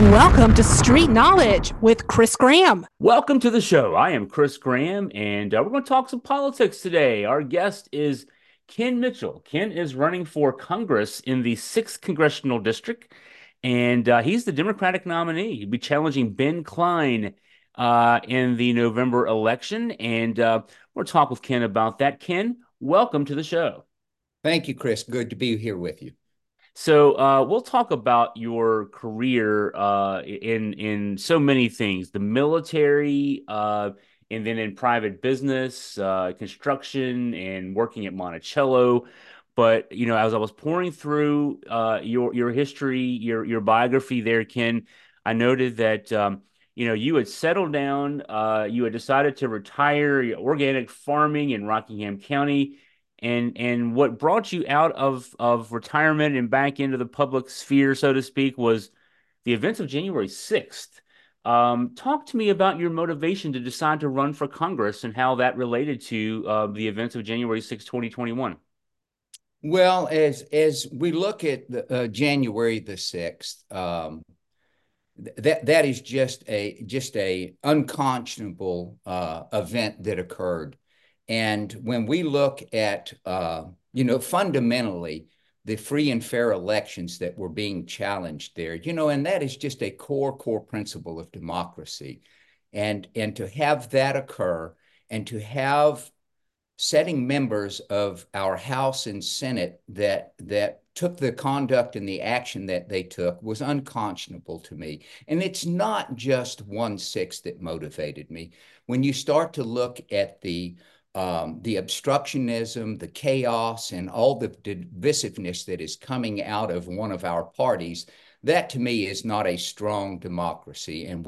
Welcome to Street Knowledge with Chris Graham. Welcome to the show. I am Chris Graham, and we're going to talk some politics today. Our guest is Ken Mitchell. Ken is running for Congress in the 6th Congressional District, and he's the Democratic nominee. He'll be challenging Ben Cline in the November election, and we'll talk with Ken about that. Ken, welcome to the show. Thank you, Chris. Good to be here with you. So we'll talk about your career in so many things, the military, and then in private business, construction, and working at Monticello. But as I was pouring through your history, your biography there, Ken, I noted that you had settled down, you had decided to retire organic farming in Rockingham County. And what brought you out of retirement and back into the public sphere, so to speak, was the events of January 6th. Talk to me about your motivation to decide to run for Congress and how that related to the events of January 6th, 2021. Well, as we look at January the 6th, that is just a unconscionable event that occurred. And when we look at fundamentally the free and fair elections that were being challenged there, and that is just a core principle of democracy. And to have that occur and to have setting members of our House and Senate that took the conduct and the action that they took was unconscionable to me. And it's not just 1/6 that motivated me. When you start to look at the obstructionism, the chaos, and all the divisiveness that is coming out of one of our parties, that to me is not a strong democracy. And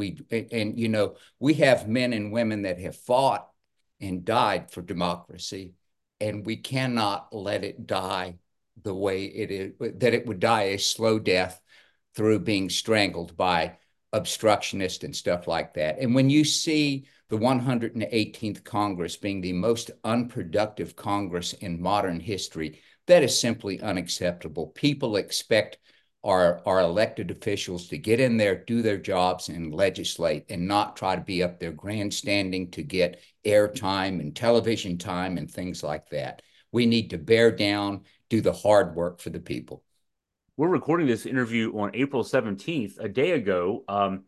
we have men and women that have fought and died for democracy, and we cannot let it die the way it is, that it would die a slow death through being strangled by obstructionists and stuff like that. And when you see the 118th Congress being the most unproductive Congress in modern history, that is simply unacceptable. People expect our elected officials to get in there, do their jobs, and legislate, and not try to be up there grandstanding to get airtime and television time and things like that. We need to bear down, do the hard work for the people. We're recording this interview on April 17th, a day ago.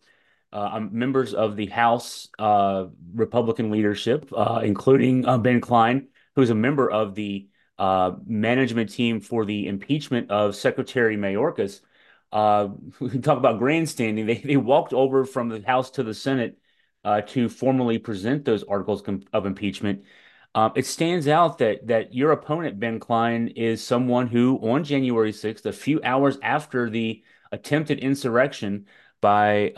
Members of the House Republican leadership, including Ben Cline, who's a member of the management team for the impeachment of Secretary Mayorkas. We can talk about grandstanding. They walked over from the House to the Senate to formally present those articles of impeachment. It stands out that your opponent, Ben Cline, is someone who, on January 6th, a few hours after the attempted insurrection by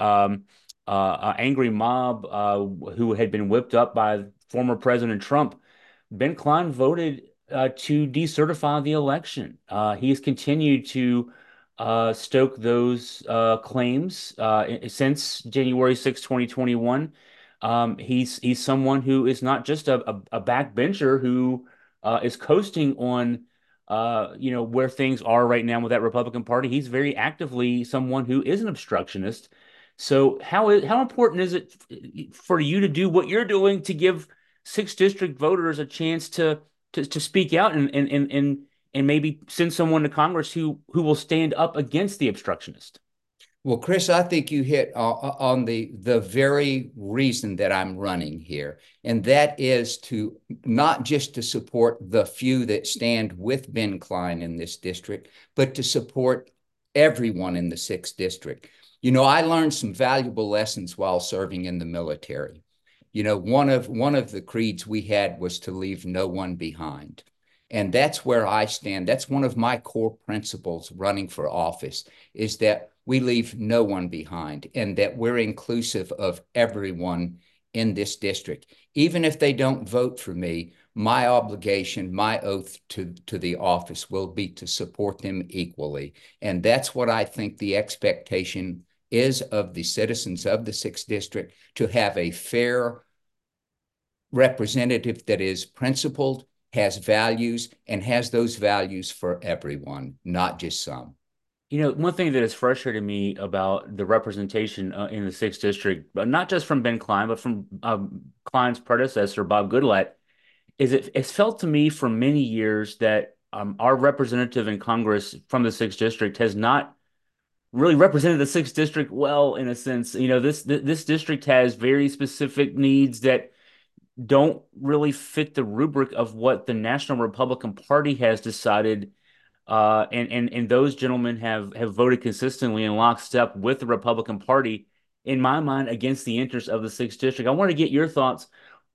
an angry mob who had been whipped up by former President Trump, Ben Cline voted to decertify the election. He has continued to stoke those claims since January 6, 2021. He's someone who is not just a backbencher who is coasting on where things are right now with that Republican Party. He's very actively someone who is an obstructionist. So how important is it for you to do what you're doing to give sixth district voters a chance to speak out and maybe send someone to Congress who will stand up against the obstructionist? Well, Chris, I think you hit on the very reason that I'm running here, and that is to not just to support the few that stand with Ben Cline in this district, but to support everyone in the 6th district. I learned some valuable lessons while serving in the military. One of the creeds we had was to leave no one behind. And that's where I stand. That's one of my core principles running for office, is that we leave no one behind and that we're inclusive of everyone in this district. Even if they don't vote for me, my obligation, my oath to the office will be to support them equally. And that's what I think the expectation is of the citizens of the 6th district, to have a fair representative that is principled, has values, and has those values for everyone, not just some. One thing that has frustrated me about the representation in the sixth district, but not just from Ben Klein, but from Klein's predecessor, Bob Goodlatte, is it's felt to me for many years that our representative in Congress from the sixth district has not really represented the sixth district well, in a sense. This district has very specific needs that don't really fit the rubric of what the National Republican Party has decided. And those gentlemen have voted consistently in lockstep with the Republican Party, in my mind, against the interests of the sixth district. I want to get your thoughts.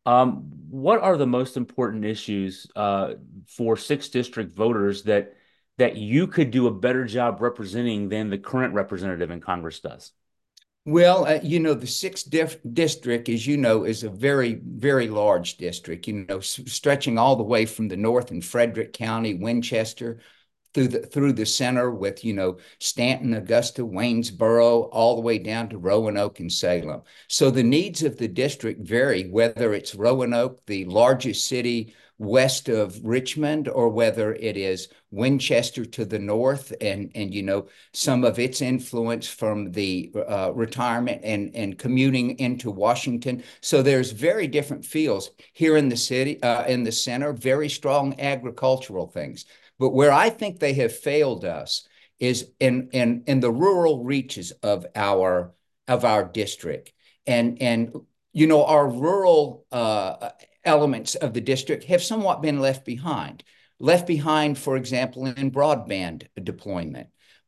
What are the most important issues for sixth district voters that you could do a better job representing than the current representative in Congress does? Well, the sixth district, as you know, is a very, very large district, stretching all the way from the north in Frederick County, Winchester, through the center with, Stanton, Augusta, Waynesboro, all the way down to Roanoke and Salem. So the needs of the district vary, whether it's Roanoke, the largest city west of Richmond, or whether it is Winchester to the north, and some of its influence from the retirement and commuting into Washington. So there's very different feels here in the city, in the center, very strong agricultural things. But where I think they have failed us is in the rural reaches of our district. And our rural elements of the district have somewhat been left behind. Left behind, for example, in broadband deployment.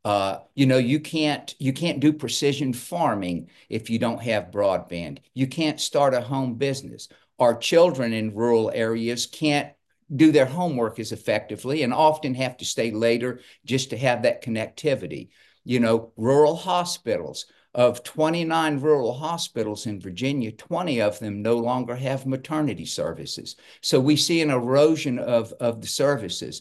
You can't do precision farming if you don't have broadband. You can't start a home business. Our children in rural areas can't do their homework as effectively and often have to stay later just to have that connectivity. Rural hospitals. Of 29 rural hospitals in Virginia, 20 of them no longer have maternity services. So we see an erosion of the services.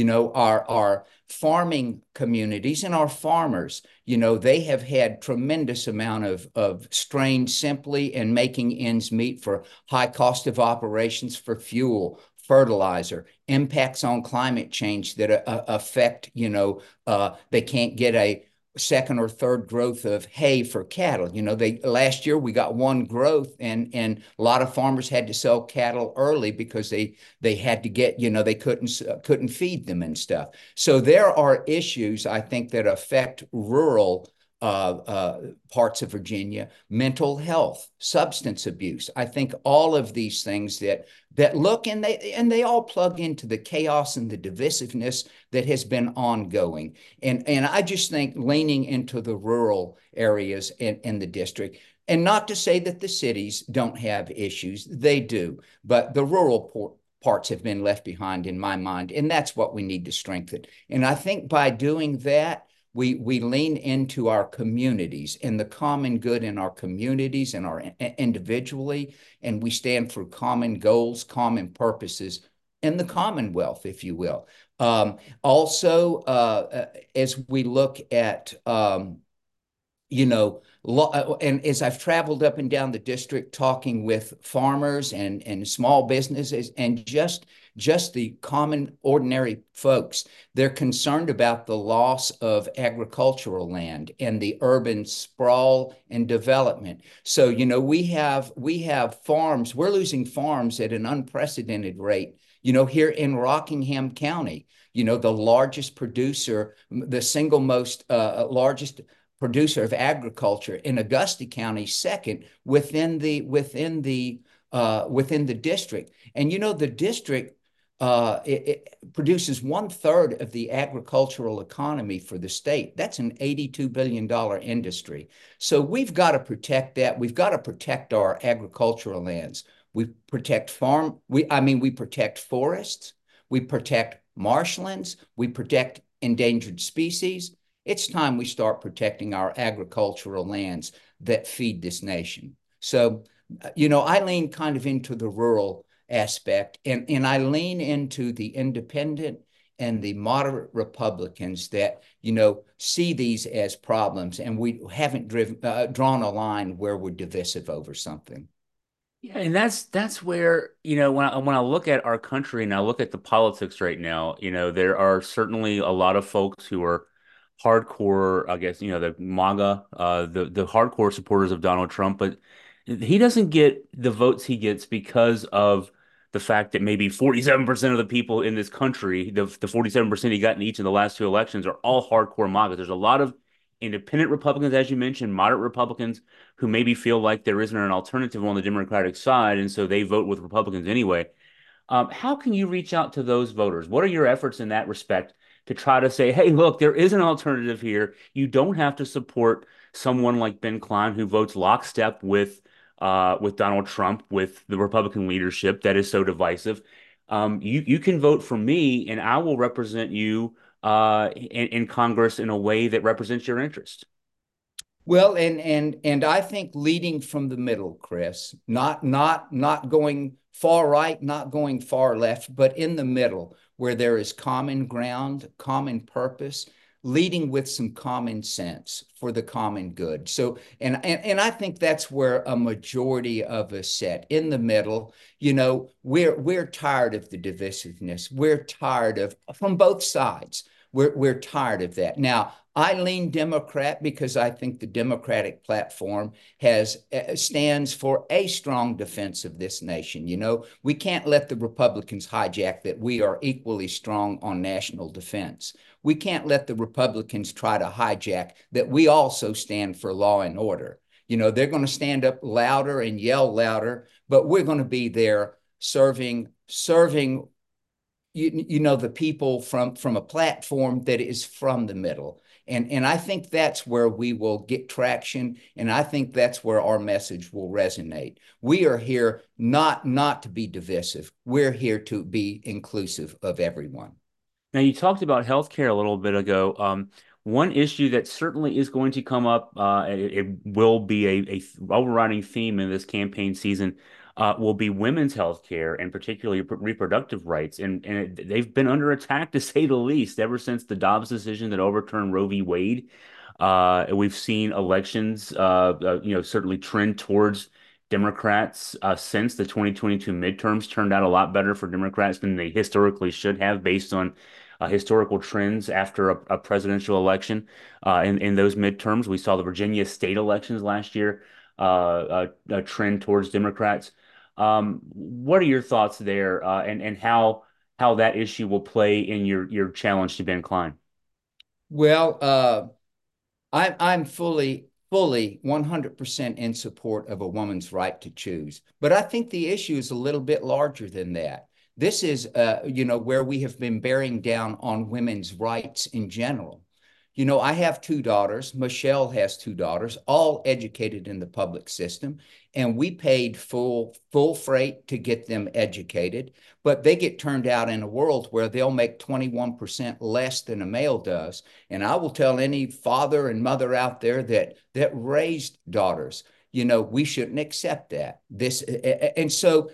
Our farming communities and our farmers, they have had tremendous amount of strain simply in making ends meet for high cost of operations for fuel, fertilizer, impacts on climate change that affect, they can't get a second or third growth of hay for cattle. Last year we got one growth, and a lot of farmers had to sell cattle early because they had to get, they couldn't feed them and stuff. So there are issues, I think, that affect rural parts of Virginia: mental health, substance abuse. I think all of these things that look, and they all plug into the chaos and the divisiveness that has been ongoing. And I just think leaning into the rural areas in the district, and not to say that the cities don't have issues, they do, but the rural parts have been left behind in my mind, and that's what we need to strengthen. And I think by doing that, we lean into our communities and the common good in our communities and our individually, and we stand for common goals, common purposes in the Commonwealth, if you will. Also, as we look at and as I've traveled up and down the district talking with farmers and small businesses and just the common ordinary folks, they're concerned about the loss of agricultural land and the urban sprawl and development. So, we have farms, we're losing farms at an unprecedented rate. Here in Rockingham County, the largest producer, the single most largest producer of agriculture in Augusta County, second within the district. And the district it produces 1/3 of the agricultural economy for the state. That's an $82 billion industry. So we've got to protect that. We've got to protect our agricultural lands. We protect we protect forests. We protect marshlands. We protect endangered species. It's time we start protecting our agricultural lands that feed this nation. So, I lean kind of into the rural aspect, and I lean into the independent and the moderate Republicans that, see these as problems, and we haven't drawn a line where we're divisive over something. Yeah, and that's where, when I look at our country and I look at the politics right now, there are certainly a lot of folks who are hardcore, I guess, the MAGA, the hardcore supporters of Donald Trump, but he doesn't get the votes he gets because of the fact that maybe 47% of the people in this country, the 47% he got in each of the last two elections, are all hardcore MAGA. There's a lot of independent Republicans, as you mentioned, moderate Republicans who maybe feel like there isn't an alternative on the Democratic side, and so they vote with Republicans anyway. How can you reach out to those voters? What are your efforts in that respect to try to say, hey, look, there is an alternative here. You don't have to support someone like Ben Cline who votes lockstep with Donald Trump, with the Republican leadership that is so divisive. You can vote for me, and I will represent you in Congress in a way that represents your interest. Well, and I think leading from the middle, Chris, not going far right, not going far left, but in the middle where there is common ground, common purpose, leading with some common sense for the common good. So, and I think that's where a majority of us sit in the middle. We're tired of the divisiveness. We're tired of from both sides. We're tired of that. Now, I lean Democrat because I think the Democratic platform stands for a strong defense of this nation. We can't let the Republicans hijack that we are equally strong on national defense. We can't let the Republicans try to hijack that we also stand for law and order. They're going to stand up louder and yell louder, but we're going to be there serving the people from a platform that is from the middle. And I think that's where we will get traction, and I think that's where our message will resonate. We are here not to be divisive. We're here to be inclusive of everyone. Now, you talked about healthcare a little bit ago. One issue that certainly is going to come up, it will be a overriding theme in this campaign season, will be women's health care and particularly reproductive rights. And they've been under attack, to say the least, ever since the Dobbs decision that overturned Roe v. Wade. We've seen elections, certainly trend towards Democrats since the 2022 midterms turned out a lot better for Democrats than they historically should have, based on historical trends after a presidential election. In those midterms, we saw the Virginia state elections last year a trend towards Democrats. What are your thoughts there, and how that issue will play in your challenge to Ben Cline? Well, I'm fully 100% in support of a woman's right to choose. But I think the issue is a little bit larger than that. This is, where we have been bearing down on women's rights in general. I have two daughters. Michelle has two daughters, all educated in the public system, and we paid full freight to get them educated. But they get turned out in a world where they'll make 21% less than a male does. And I will tell any father and mother out there that raised daughters, we shouldn't accept that. And so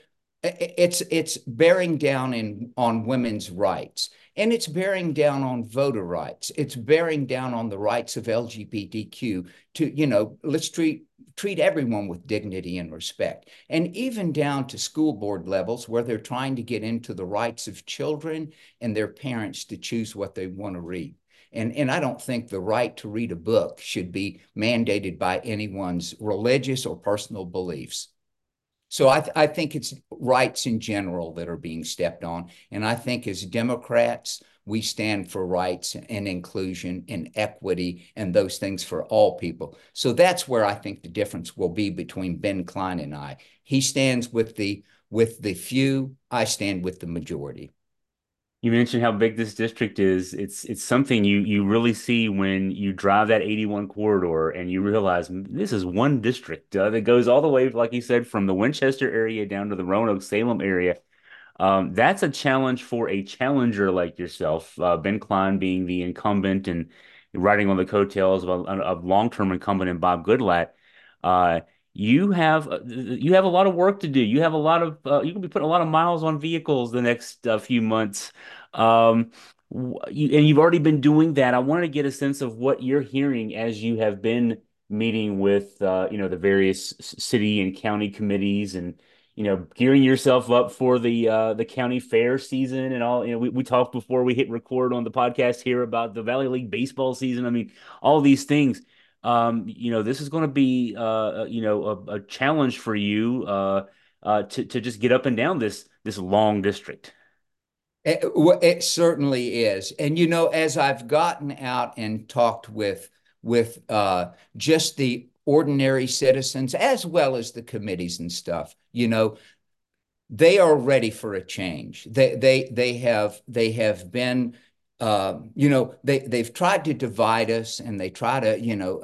it's bearing down on women's rights. And it's bearing down on voter rights. It's bearing down on the rights of LGBTQ to, let's treat everyone with dignity and respect. And even down to school board levels where they're trying to get into the rights of children and their parents to choose what they want to read. And I don't think the right to read a book should be mandated by anyone's religious or personal beliefs. So I think it's rights in general that are being stepped on. And I think as Democrats, we stand for rights and inclusion and equity and those things for all people. So that's where I think the difference will be between Ben Cline and I. He stands with the few, I stand with the majority. You mentioned how big this district is. It's something you really see when you drive that 81 corridor and you realize this is one district that goes all the way, like you said, from the Winchester area down to the Roanoke Salem area. That's a challenge for a challenger like yourself, Ben Cline being the incumbent and riding on the coattails of a long-term incumbent in Bob Goodlatte. Uh, you have a lot of work to do. You have a lot of you can be putting a lot of miles on vehicles the next few months. Um, and you've already been doing that. I wanted to get a sense of what you're hearing as you have been meeting with the various city and county committees and gearing yourself up for the county fair season and all. We talked before we hit record on the podcast here about the Valley League baseball season. I mean, all these things. This is going to be a challenge for you to just get up and down this long district. It certainly is. And as I've gotten out and talked with just the ordinary citizens as well as the committees and stuff, they are ready for a change. They have been they've tried to divide us, and they try to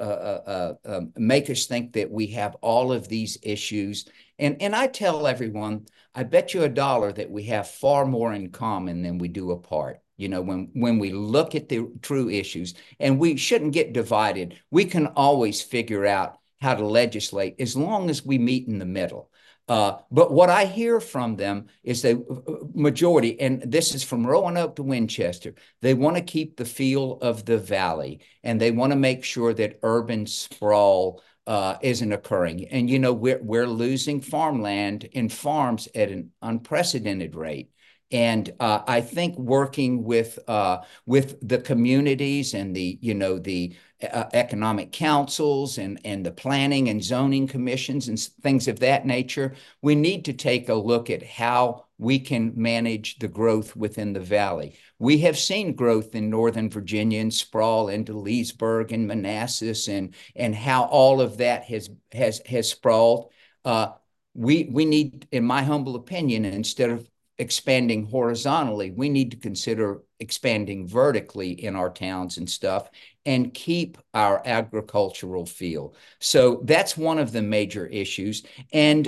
make us think that we have all of these issues. And I tell everyone, I bet you $1 that we have far more in common than we do apart. When we look at the true issues, and we shouldn't get divided. We can always figure out how to legislate as long as we meet in the middle. But what I hear from them is the majority, and this is from Roanoke to Winchester, they want to keep the feel of the valley, and they want to make sure that urban sprawl isn't occurring. And we're losing farmland and farms at an unprecedented rate. And I think working with the communities and the economic councils and the planning and zoning commissions and things of that nature, we need to take a look at how we can manage the growth within the valley. We have seen growth in Northern Virginia and sprawl into Leesburg and Manassas, and how all of that has sprawled. We need, in my humble opinion, instead of expanding horizontally, we need to consider expanding vertically in our towns and stuff, and keep our agricultural feel. So that's one of the major issues. And,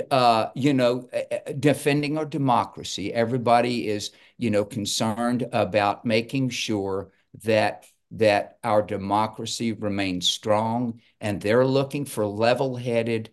defending our democracy. Everybody is, concerned about making sure that our democracy remains strong, and they're looking for level-headed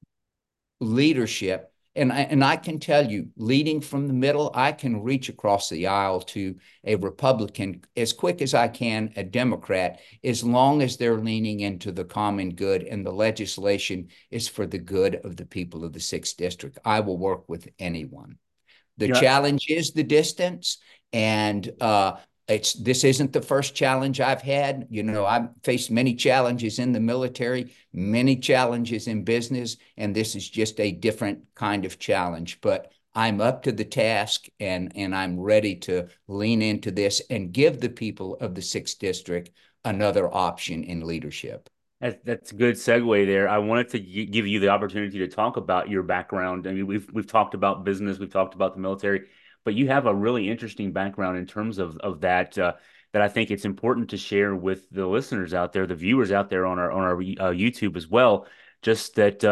leadership. And I can tell you, leading from the middle, I can reach across the aisle to a Republican as quick as I can, a Democrat, as long as they're leaning into the common good and the legislation is for the good of the people of the 6th District. I will work with anyone. The challenge is the distance, and this isn't the first challenge I've had. I've faced many challenges in the military, many challenges in business, and this is just a different kind of challenge. But I'm up to the task, and I'm ready to lean into this and give the people of the 6th District another option in leadership. That's a good segue there. I wanted to give you the opportunity to talk about your background. I mean, we've talked about business, we've talked about the military, but you have a really interesting background in terms of that that I think it's important to share with the listeners out there, the viewers out there on our YouTube as well. Just that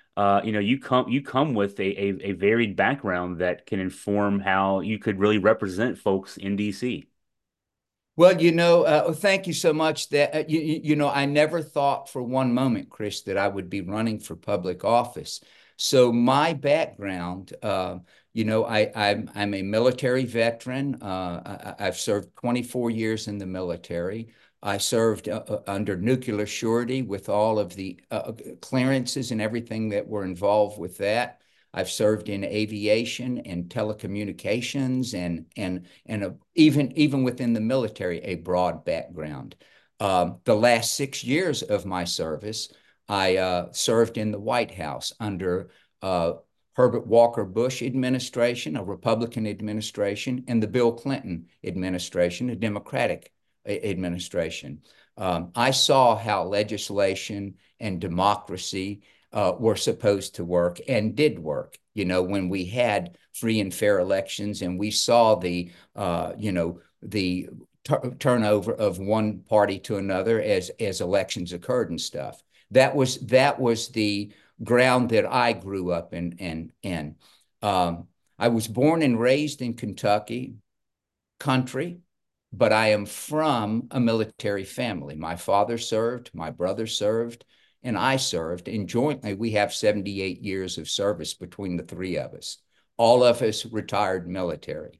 you come with a varied background that can inform how you could really represent folks in DC. Well, thank you so much. That I never thought for one moment, Chris, that I would be running for public office. So my background, I'm a military veteran. I've served 24 years in the military. I served under nuclear surety with all of the clearances and everything that were involved with that. I've served in aviation and telecommunications, and even within the military, a broad background. The last 6 years of my service, I served in the White House under Herbert Walker Bush administration, a Republican administration, and the Bill Clinton administration, a Democratic administration. I saw how legislation and democracy were supposed to work, and did work. When we had free and fair elections, and we saw the turnover of one party to another as elections occurred and stuff. That was the ground that I grew up in. I was born and raised in Kentucky country, but I am from a military family. My father served, my brother served, and I served, and jointly we have 78 years of service between the three of us. All of us retired military.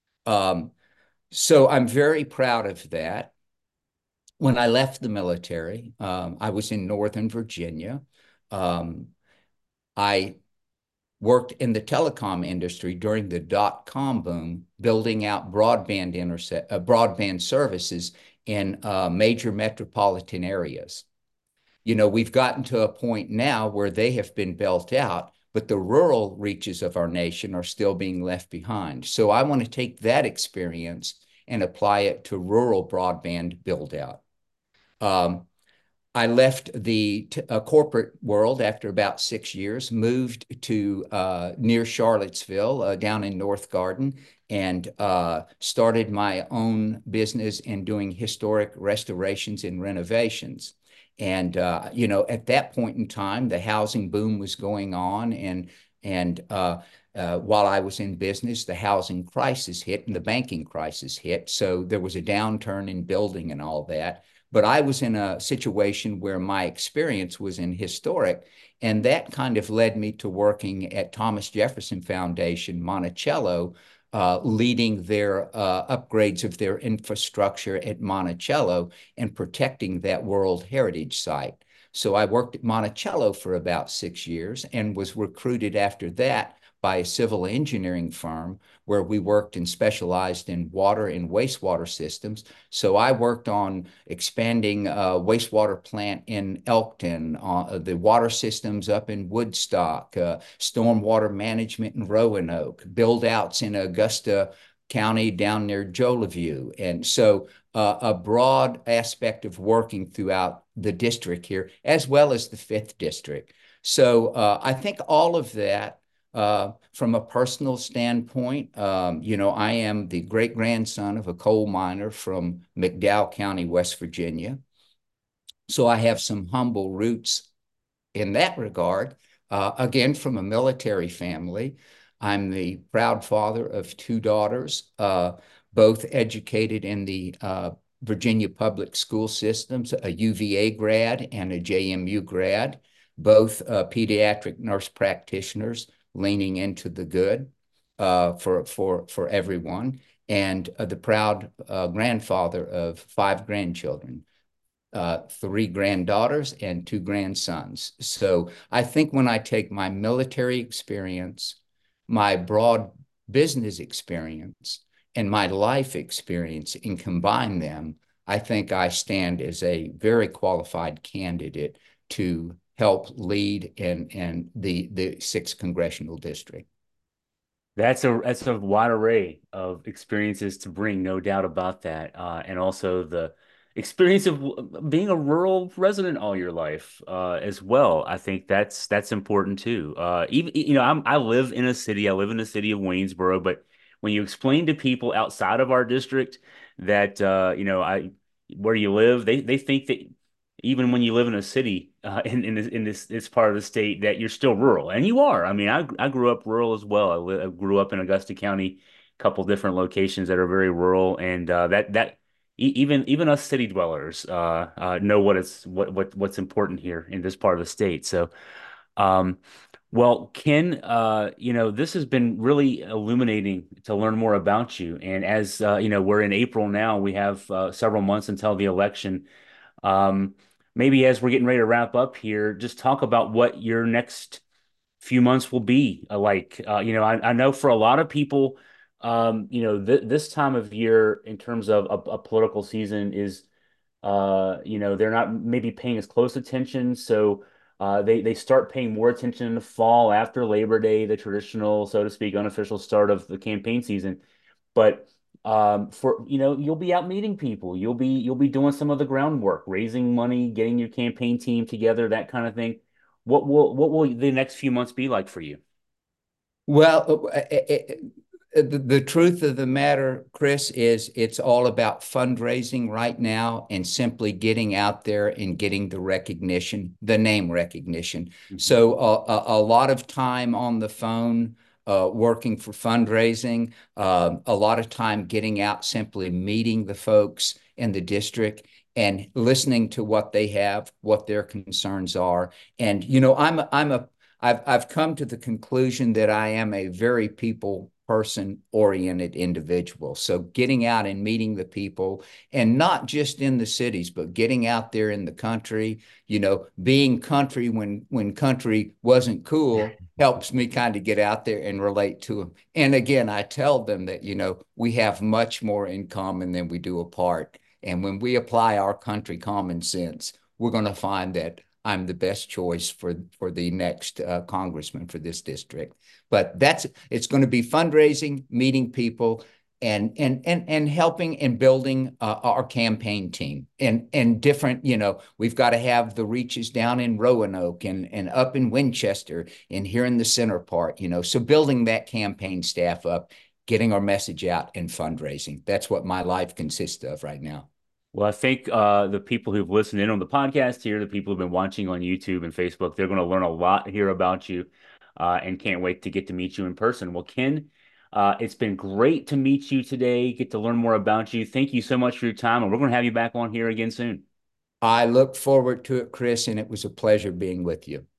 So I'm very proud of that. When I left the military, I was in Northern Virginia. I worked in the telecom industry during the dot-com boom, building out broadband services in major metropolitan areas. We've gotten to a point now where they have been built out, but the rural reaches of our nation are still being left behind. So I want to take that experience and apply it to rural broadband build out. I left the corporate world after about 6 years, moved to near Charlottesville, down in North Garden, and started my own business in doing historic restorations and renovations. And at that point in time, the housing boom was going on, and while I was in business, the housing crisis hit and the banking crisis hit. So there was a downturn in building and all that. But I was in a situation where my experience was in historic, and that kind of led me to working at Thomas Jefferson Foundation, Monticello, leading their upgrades of their infrastructure at Monticello and protecting that World Heritage Site. So I worked at Monticello for about 6 years and was recruited after that by a civil engineering firm where we worked and specialized in water and wastewater systems. So I worked on expanding a wastewater plant in Elkton, the water systems up in Woodstock, stormwater management in Roanoke, build outs in Augusta County down near Jolivet. And so a broad aspect of working throughout the district here, as well as the 5th District. So I think all of that, from a personal standpoint, I am the great-grandson of a coal miner from McDowell County, West Virginia. So I have some humble roots in that regard. Again, from a military family. I'm the proud father of 2 daughters, both educated in the Virginia public school systems, a UVA grad and a JMU grad, both pediatric nurse practitioners, leaning into the good for everyone, and the proud grandfather of 5 grandchildren, 3 granddaughters and 2 grandsons. So I think when I take my military experience, my broad business experience, and my life experience and combine them, I think I stand as a very qualified candidate to help lead in the 6th congressional district. That's a wide array of experiences to bring, no doubt about that. And also the experience of being a rural resident all your life, as well. I think that's important too. Even I live in a city. I live in the city of Waynesboro, but when you explain to people outside of our district that I where you live, they think that even when you live in a city, in this part of the state, that you're still rural, and you are. I mean, I grew up rural as well. I grew up in Augusta County, a couple different locations that are very rural, and even us city dwellers know what's important here in this part of the state. So, um, well, Ken, this has been really illuminating to learn more about you. And as we're in April now, we have several months until the election. Um, Maybe as we're getting ready to wrap up here, just talk about what your next few months will be like. I know for a lot of people, this time of year in terms of a political season is, they're not maybe paying as close attention. So they start paying more attention in the fall after Labor Day, the traditional, so to speak, unofficial start of the campaign season. But for you'll be out meeting people. You'll be doing some of the groundwork, raising money, getting your campaign team together, that kind of thing. What will the next few months be like for you? Well, the truth of the matter, Chris, is it's all about fundraising right now and simply getting out there and getting the recognition, the name recognition. Mhm. So a lot of time on the phone, working for fundraising, a lot of time getting out, simply meeting the folks in the district and listening to what they have, what their concerns are. And I've come to the conclusion that I am a very people person oriented individual. So getting out and meeting the people, and not just in the cities, but getting out there in the country, being country when country wasn't cool, helps me kind of get out there and relate to them. And again, I tell them that, we have much more in common than we do apart. And when we apply our country common sense, we're going to find that I'm the best choice for the next congressman for this district. But it's going to be fundraising, meeting people, and helping and building our campaign team and different, we've got to have the reaches down in Roanoke and up in Winchester and here in the center part, so building that campaign staff up, getting our message out and fundraising. That's what my life consists of right now. Well, I think the people who've listened in on the podcast here, the people who've been watching on YouTube and Facebook, they're going to learn a lot here about you and can't wait to get to meet you in person. Well, Ken, it's been great to meet you today, get to learn more about you. Thank you so much for your time, and we're going to have you back on here again soon. I look forward to it, Chris, and it was a pleasure being with you.